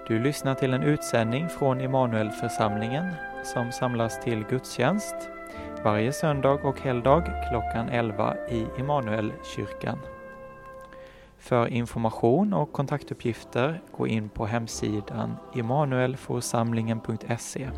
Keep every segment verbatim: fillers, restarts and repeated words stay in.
Du lyssnar till en utsändning från Immanuelförsamlingen som samlas till gudstjänst varje söndag och helgdag klockan elva i Immanuelkyrkan. För information och kontaktuppgifter gå in på hemsidan immanuelforsamlingen punkt se.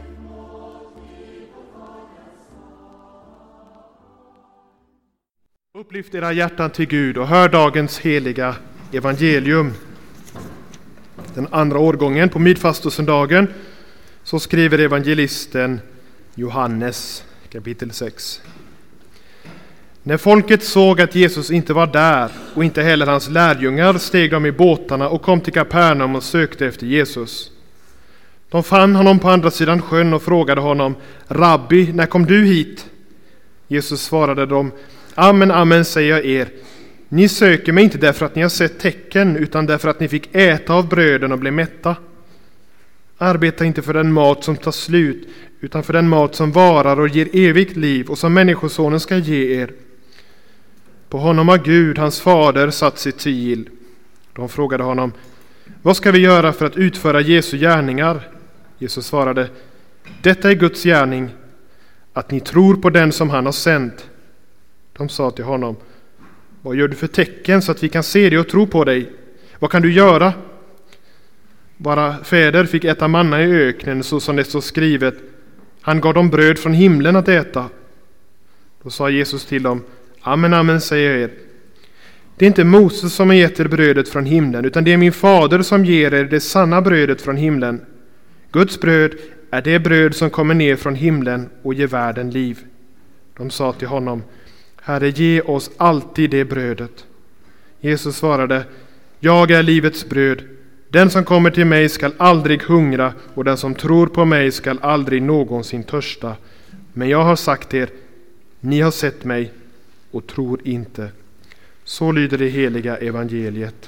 Upplyft era hjärtan till Gud och hör dagens heliga evangelium. Den andra årgången på midfastosöndagen så skriver evangelisten Johannes kapitel sex. När folket såg att Jesus inte var där och inte heller hans lärjungar steg de i båtarna och kom till Kapernaum och sökte efter Jesus. De fann honom på andra sidan sjön och frågade honom: Rabbi, när kom du hit? Jesus svarade dem: Amen, amen säger jag er. Ni söker mig inte därför att ni har sett tecken, utan därför att ni fick äta av bröden och bli mätta. Arbeta inte för den mat som tar slut, utan för den mat som varar och ger evigt liv och som människosonen ska ge er. På honom har Gud, hans fader, satt sitt sigill. De frågade honom: Vad ska vi göra för att utföra Jesu gärningar? Jesus svarade: Detta är Guds gärning, att ni tror på den som han har sänt. De sa till honom: Vad gör du för tecken så att vi kan se dig och tro på dig? Vad kan du göra? Våra fäder fick äta manna i öknen, så som det står skrivet: Han gav dem bröd från himlen att äta. Då sa Jesus till dem: Amen, amen säger jag er. Det är inte Moses som har gett er brödet från himlen, utan det är min fader som ger er det sanna brödet från himlen. Guds bröd är det bröd som kommer ner från himlen och ger världen liv. De sa till honom: Herre, ge oss alltid det brödet. Jesus svarade: Jag är livets bröd. Den som kommer till mig skall aldrig hungra, och den som tror på mig skall aldrig någonsin törsta. Men jag har sagt er, ni har sett mig och tror inte. Så lyder det heliga evangeliet.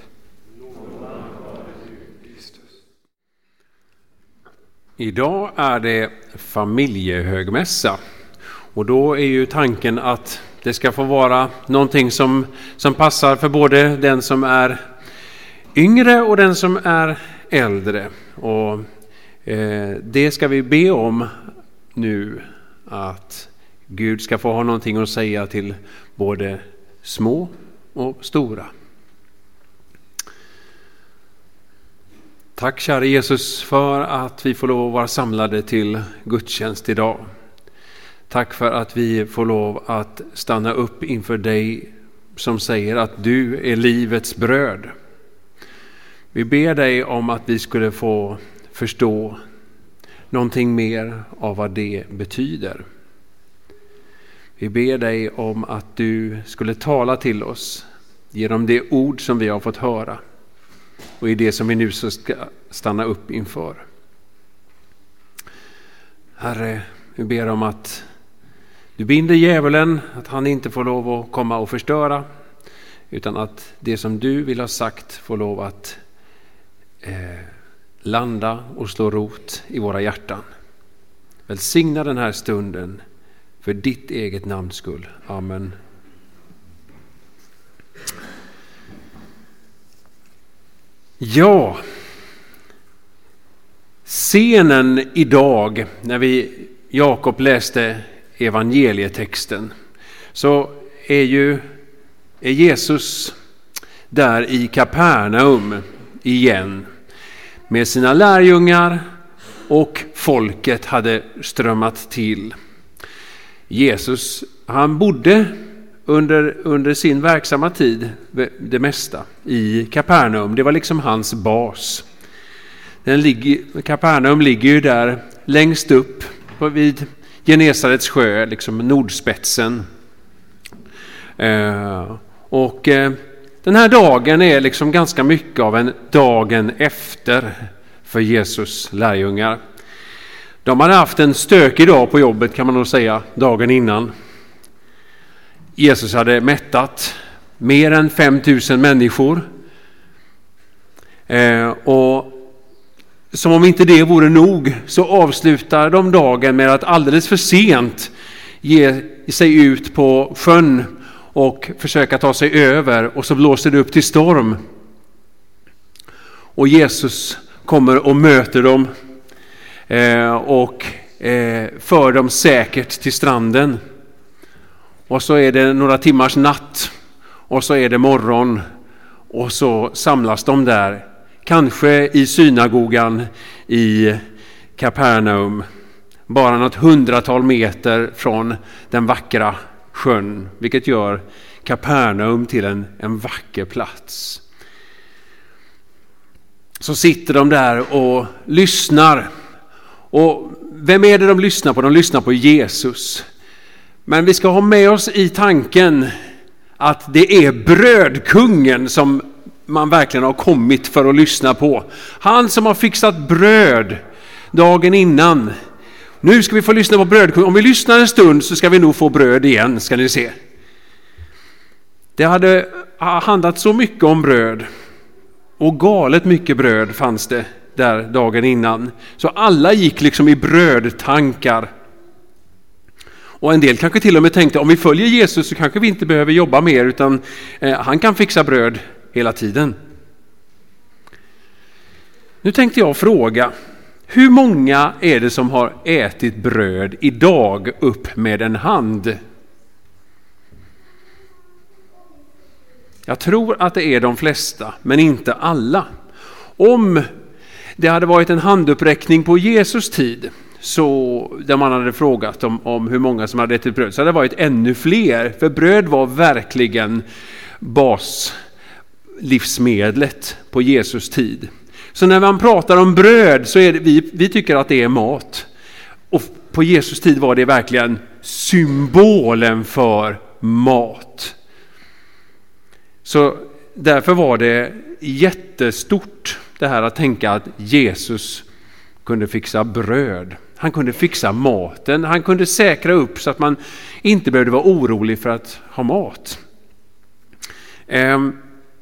Idag är det familjehögmässa. Och då är ju tanken att det ska få vara någonting som, som passar för både den som är yngre och den som är äldre. Och eh, det ska vi be om nu, att Gud ska få ha någonting att säga till både små och stora. Tack kära Jesus för att vi får lov att vara samlade till gudstjänst idag. Tack för att vi får lov att stanna upp inför dig som säger att du är livets bröd. Vi ber dig om att vi skulle få förstå någonting mer av vad det betyder. Vi ber dig om att du skulle tala till oss genom det ord som vi har fått höra och i det som vi nu ska stanna upp inför. Herre, vi ber om att du binder djävulen, att han inte får lov att komma och förstöra, utan att det som du vill ha sagt får lov att eh, landa och slå rot i våra hjärtan. Välsigna den här stunden för ditt eget namns skull. Amen. Ja, scenen idag när vi Jakob läste evangelietexten, så är ju är Jesus där i Kapernaum igen med sina lärjungar, och folket hade strömmat till. Jesus, han bodde under, under sin verksamma tid det mesta i Kapernaum. Det var liksom hans bas. Den ligger, Kapernaum ligger ju där längst upp på, vid Genesarets sjö, liksom nordspetsen. Eh, och eh, den här dagen är liksom ganska mycket av en dagen efter för Jesus lärjungar. De hade haft en stökig dag på jobbet, kan man nog säga, dagen innan. Jesus hade mättat mer än fem tusen människor. Eh, och som om inte det vore nog så avslutar de dagen med att alldeles för sent ge sig ut på sjön och försöka ta sig över, och så blåser det upp till storm. Och Jesus kommer och möter dem eh, och eh, för dem säkert till stranden. Och så är det några timmars natt och så är det morgon och så samlas de där, kanske i synagogan i Kapernaum, bara något hundratal meter från den vackra sjön, vilket gör Kapernaum till en, en vacker plats. Så sitter de där och lyssnar. Och vem är det de lyssnar på? De lyssnar på Jesus. Men vi ska ha med oss i tanken att det är brödkungen som man verkligen har kommit för att lyssna på. Han som har fixat bröd dagen innan. Nu ska vi få lyssna på brödkungen. Om vi lyssnar en stund så ska vi nog få bröd igen, ska ni se. Det hade handlat så mycket om bröd. Och galet mycket bröd fanns det där dagen innan. Så alla gick liksom i brödtankar. Och en del kanske till och med tänkte, om vi följer Jesus så kanske vi inte behöver jobba mer, utan eh, han kan fixa bröd hela tiden. Nu tänkte jag fråga, hur många är det som har ätit bröd idag upp med en hand? Jag tror att det är de flesta, men inte alla. Om det hade varit en handuppräckning på Jesus tid, så där man hade frågat om, om hur många som hade ätit bröd, så hade det varit ännu fler. För bröd var verkligen baslivsmedlet på Jesus tid. Så när man pratar om bröd så är det, vi, vi tycker att det är mat. Och på Jesus tid var det verkligen symbolen för mat. Så därför var det jättestort det här att tänka att Jesus kunde fixa bröd. Han kunde fixa maten. Han kunde säkra upp så att man inte behövde vara orolig för att ha mat. Ehm.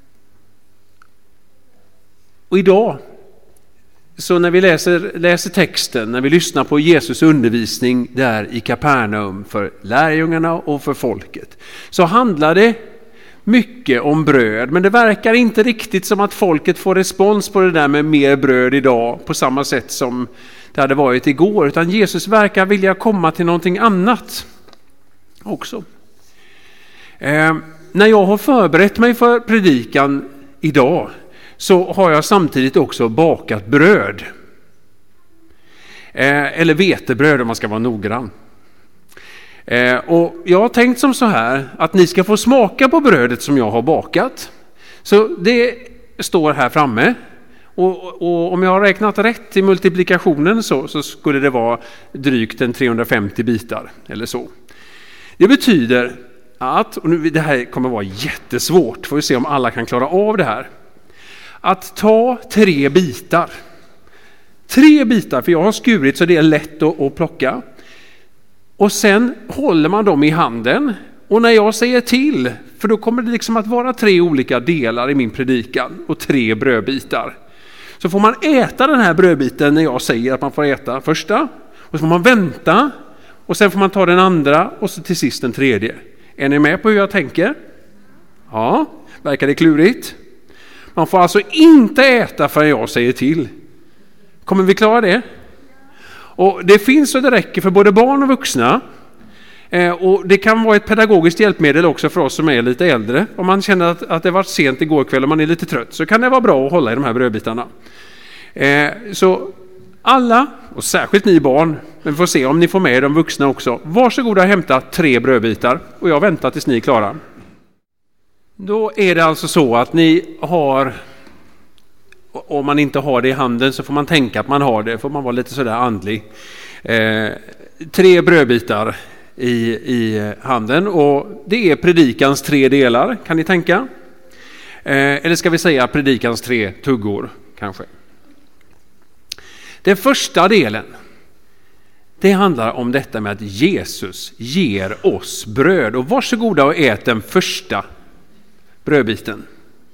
Och idag, så när vi läser, läser texten, när vi lyssnar på Jesus undervisning där i Kapernaum för lärjungarna och för folket, så handlar det mycket om bröd, men det verkar inte riktigt som att folket får respons på det där med mer bröd idag på samma sätt som det hade varit igår, utan Jesus verkar vilja komma till någonting annat också. Eh, när jag har förberett mig för predikan idag så har jag samtidigt också bakat bröd. Eh, eller vetebröd om man ska vara noggrann. Eh, och jag har tänkt som så här att ni ska få smaka på brödet som jag har bakat. Så det står här framme. Och, och om jag har räknat rätt i multiplikationen så, så skulle det vara drygt en trehundrafemtio bitar eller så. Det betyder att, och nu, det här kommer vara jättesvårt, får vi se om alla kan klara av det här. Att ta tre bitar. Tre bitar, för jag har skurit så det är lätt att, att plocka. Och sen håller man dem i handen. Och när jag säger till, för då kommer det liksom att vara tre olika delar i min predikan och tre brödbitar. Så får man äta den här brödbiten när jag säger att man får äta första. Och så får man vänta. Och sen får man ta den andra och så till sist den tredje. Är ni med på hur jag tänker? Ja, verkar det klurigt? Man får alltså inte äta förrän jag säger till. Kommer vi klara det? Och det finns så det räcker för både barn och vuxna. Eh, och det kan vara ett pedagogiskt hjälpmedel också för oss som är lite äldre. Om man känner att, att det var sent igår kväll och man är lite trött, så kan det vara bra att hålla i de här brödbitarna. Eh, så alla, och särskilt ni barn, men vi får se om ni får med de vuxna också. Varsågoda och hämta tre brödbitar och jag väntar tills ni är klara. Då är det alltså så att ni har, om man inte har det i handen så får man tänka att man har det, får man vara lite sådär andlig. Eh, tre brödbitar i, i handen, och det är predikans tre delar, kan ni tänka. Eh, eller ska vi säga predikans tre tuggor kanske. Den första delen, det handlar om detta med att Jesus ger oss bröd. Och varsågoda och ät den första brödbiten.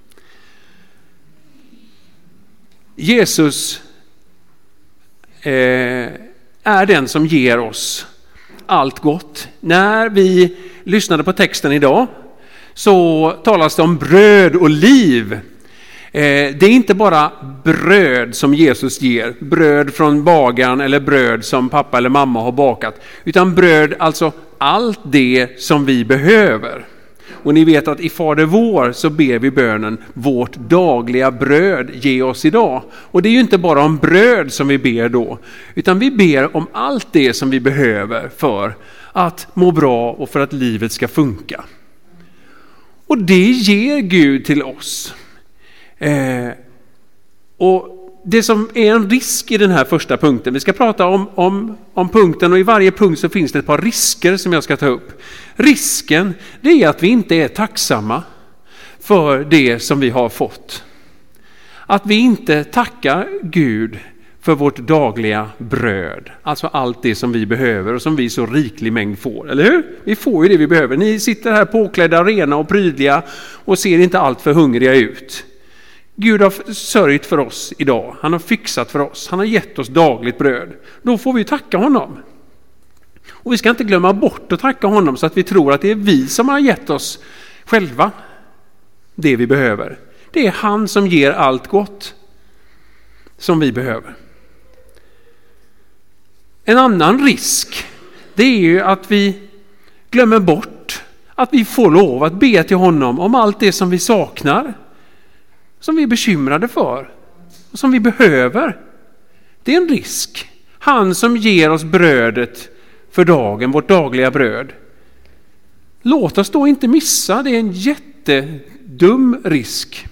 Jesus eh, är den som ger oss allt gott. När vi lyssnade på texten idag så talas det om bröd och liv. det är inte bara bröd som Jesus ger, bröd från bagaren eller bröd som pappa eller mamma har bakat, utan bröd, alltså allt det som vi behöver. Och ni vet att i Fader vår så ber vi bönen: vårt dagliga bröd ge oss idag. Och det är ju inte bara om bröd som vi ber då, utan vi ber om allt det som vi behöver för att må bra och för att livet ska funka. Och det ger Gud till oss. Eh, och det som är en risk i den här första punkten, vi ska prata om, om, om punkten, och i varje punkt så finns det ett par risker som jag ska ta upp. Risken, det är att vi inte är tacksamma för det som vi har fått. Att vi inte tackar Gud för vårt dagliga bröd. Alltså allt det som vi behöver och som vi så riklig mängd får. Eller hur? Vi får ju det vi behöver. Ni sitter här påklädda, rena och prydliga och ser inte allt för hungriga ut. Gud har sörjt för oss idag. Han har fixat för oss. Han har gett oss dagligt bröd. Då får vi tacka honom. Och vi ska inte glömma bort att tacka honom så att vi tror att det är vi som har gett oss själva det vi behöver. Det är han som ger allt gott som vi behöver. En annan risk, det är ju att vi glömmer bort att vi får lov att be till honom om allt det som vi saknar, som vi är bekymrade för och som vi behöver. Det är en risk. Han som ger oss brödet för dagen, vårt dagliga bröd. Låt oss då inte missa, det är en jättedum risk.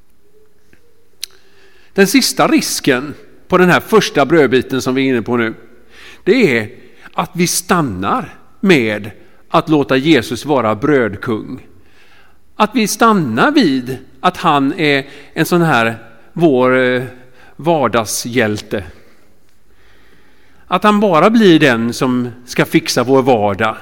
Den sista risken på den här första brödbiten som vi är inne på nu, det är att vi stannar med att låta Jesus vara brödkung. Att vi stannar vid att han är en sån här vår vardagshjälte. Att han bara blir den som ska fixa vår vardag.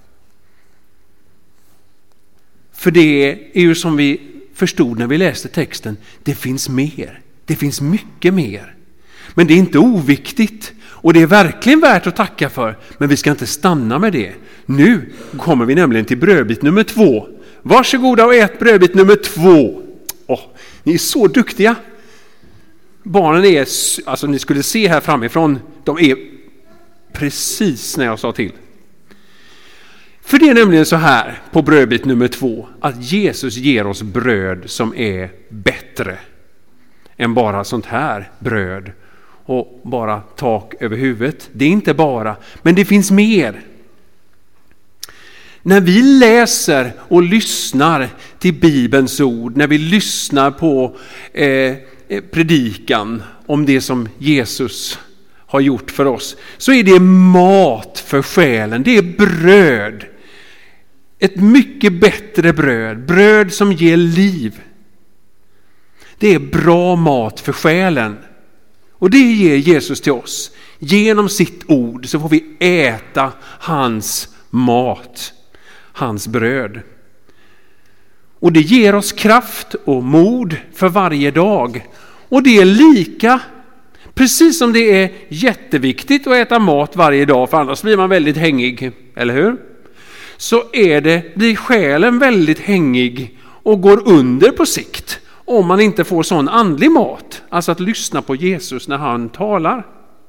För det är ju som vi förstod när vi läste texten, det finns mer. Det finns mycket mer. Men det är inte oviktigt. Och det är verkligen värt att tacka för. Men vi ska inte stanna med det. Nu kommer vi nämligen till brödbit nummer två. Varsågoda och ät brödbit nummer två. Åh, ni är så duktiga. Barnen är, alltså ni skulle se här framifrån, de är precis när jag sa till. För det är nämligen så här på brödbit nummer två, att Jesus ger oss bröd som är bättre än bara sånt här bröd och bara tak över huvudet. Det är inte bara, men det finns mer. När vi läser och lyssnar till Bibelns ord, när vi lyssnar på eh, predikan om det som Jesus har gjort för oss, så är det mat för själen. Det är bröd. Ett mycket bättre bröd. Bröd som ger liv. Det är bra mat för själen. Och det ger Jesus till oss. Genom sitt ord så får vi äta hans mat. Hans bröd. Och det ger oss kraft och mod för varje dag. Och det är lika, precis som det är jätteviktigt att äta mat varje dag, för annars blir man väldigt hängig, eller hur? Så är det, blir själen väldigt hängig och går under på sikt om man inte får sån andlig mat. Alltså att lyssna på Jesus när han talar.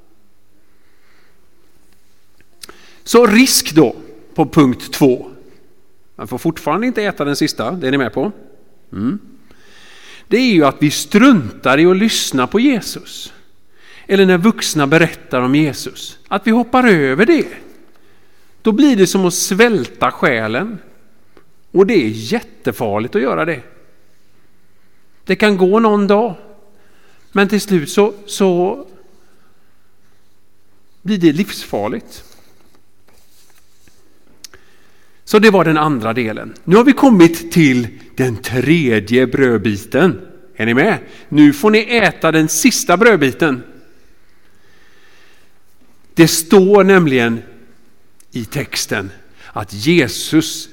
Så risk då på punkt två. Man får fortfarande inte äta den sista, det är ni med på? Mm. Det är ju att vi struntar i att lyssna på Jesus. Eller när vuxna berättar om Jesus. Att vi hoppar över det. Då blir det som att svälta själen. Och det är jättefarligt att göra det. Det kan gå någon dag. Men till slut så, så blir det livsfarligt. Så det var den andra delen. Nu har vi kommit till den tredje brödbiten. Är ni med? Nu får ni äta den sista brödbiten. Det står nämligen i texten att Jesus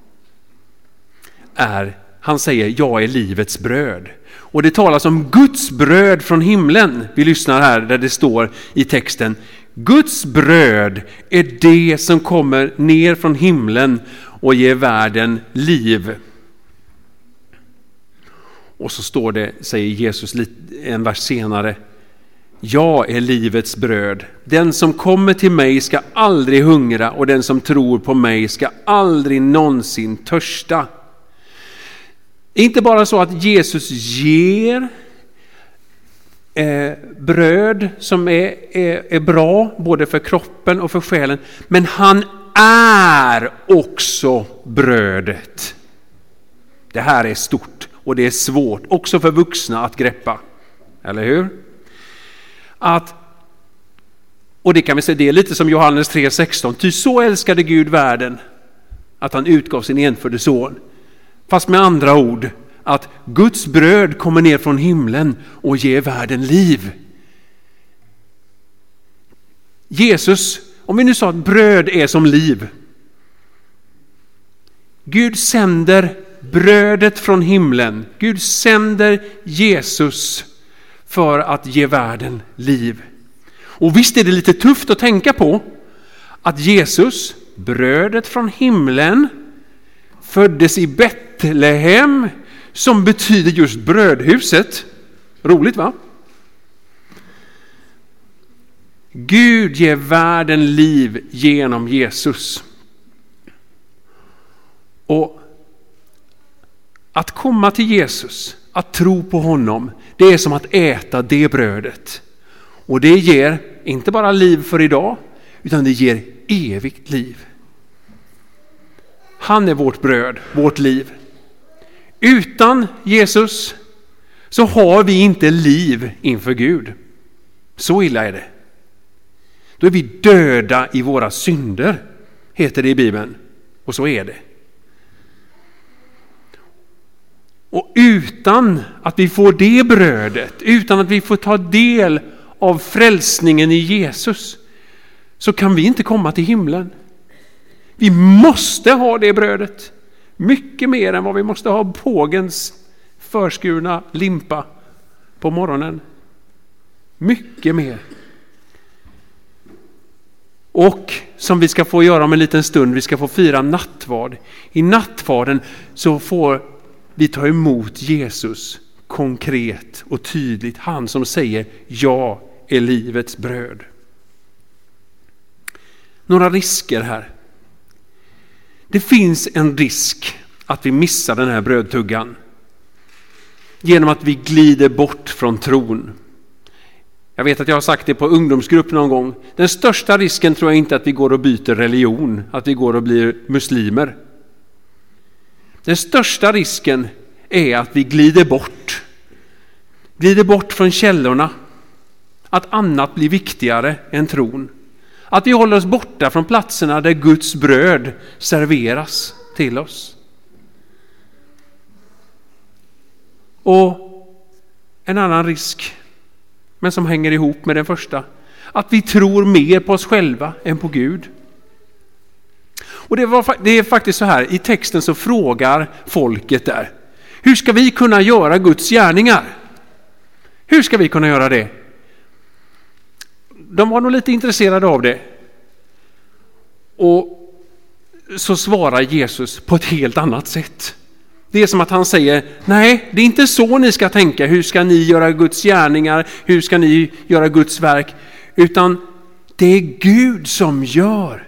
är, han säger, jag är livets bröd. Och det talas om Guds bröd från himlen. Vi lyssnar här där det står i texten: Guds bröd är det som kommer ner från himlen och ger världen liv. Och så står det, säger Jesus en vers senare: jag är livets bröd. Den som kommer till mig ska aldrig hungra, och den som tror på mig ska aldrig någonsin törsta. Inte bara så att Jesus ger eh, bröd som är, är, är bra både för kroppen och för själen, men han är också brödet. Det här är stort och det är svårt också för vuxna att greppa. Eller hur? Att, och det kan vi säga, det är lite som Johannes tre sexton. Ty så älskade Gud världen att han utgav sin enfödde son. Fast med andra ord, att Guds bröd kommer ner från himlen och ger världen liv. Jesus, om vi nu sa att bröd är som liv. Gud sänder brödet från himlen. Gud sänder Jesus för att ge världen liv. Och visst är det lite tufft att tänka på att Jesus, brödet från himlen, föddes i Betlehem, som betyder just brödhuset. Roligt, va? Gud ger världen liv genom Jesus. Och att komma till Jesus, att tro på honom, det är som att äta det brödet. Och det ger inte bara liv för idag, utan det ger evigt liv. Han är vårt bröd, vårt liv. Utan Jesus så har vi inte liv inför Gud. Så illa är det. Då är vi döda i våra synder, heter det i Bibeln. Och så är det. Och utan att vi får det brödet, utan att vi får ta del av frälsningen i Jesus, så kan vi inte komma till himlen. Vi måste ha det brödet. Mycket mer än vad vi måste ha pågens förskurna limpa på morgonen. Mycket mer. Och som vi ska få göra om en liten stund, vi ska få fira nattvard. I nattvarden så får vi tar emot Jesus konkret och tydligt. Han som säger: jag är livets bröd. Några risker här. Det finns en risk att vi missar den här brödtuggan genom att vi glider bort från tron. Jag vet att jag har sagt det på ungdomsgrupp någon gång. Den största risken tror jag inte att vi går och byter religion, att vi går och blir muslimer. Den största risken är att vi glider bort. Glider bort från källorna. Att annat blir viktigare än tron. Att vi håller oss borta från platserna där Guds bröd serveras till oss. Och en annan risk, men som hänger ihop med den första, att vi tror mer på oss själva än på Gud. Och det, var, det är faktiskt så här, i texten så frågar folket där: hur ska vi kunna göra Guds gärningar? Hur ska vi kunna göra det? De var nog lite intresserade av det. Och så svarar Jesus på ett helt annat sätt. Det är som att han säger: nej, det är inte så ni ska tänka. Hur ska ni göra Guds gärningar? Hur ska ni göra Guds verk? Utan det är Gud som gör.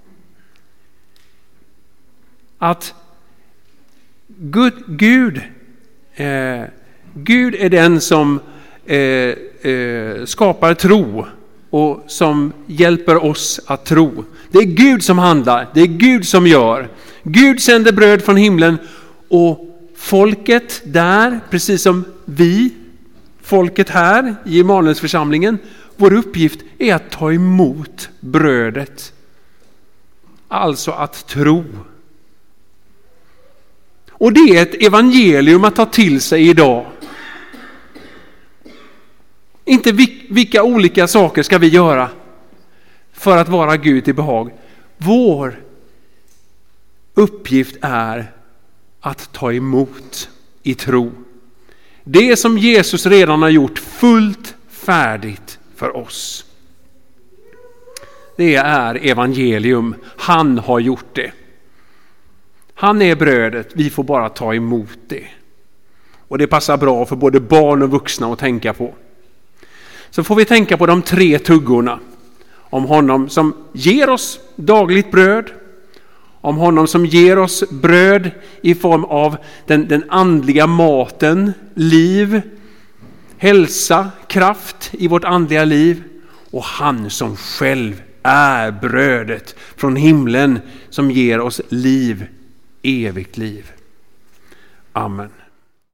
Att Gud, Gud, eh, Gud är den som eh, eh, skapar tro och som hjälper oss att tro. Det är Gud som handlar, det är Gud som gör. Gud sänder bröd från himlen, och folket där, precis som vi, folket här i Immanuelsförsamlingen, vår uppgift är att ta emot brödet. Alltså att tro. Och det är ett evangelium att ta till sig idag. Inte vilka olika saker ska vi göra för att vara Gud till behag. Vår uppgift är att ta emot i tro. Det som Jesus redan har gjort fullt färdigt för oss. Det är evangelium. Han har gjort det. Han är brödet, vi får bara ta emot det. Och det passar bra för både barn och vuxna att tänka på. Så får vi tänka på de tre tuggorna. Om honom som ger oss dagligt bröd. Om honom som ger oss bröd i form av den, den andliga maten, liv, hälsa, kraft i vårt andliga liv. Och han som själv är brödet från himlen som ger oss liv, evigt liv. Amen.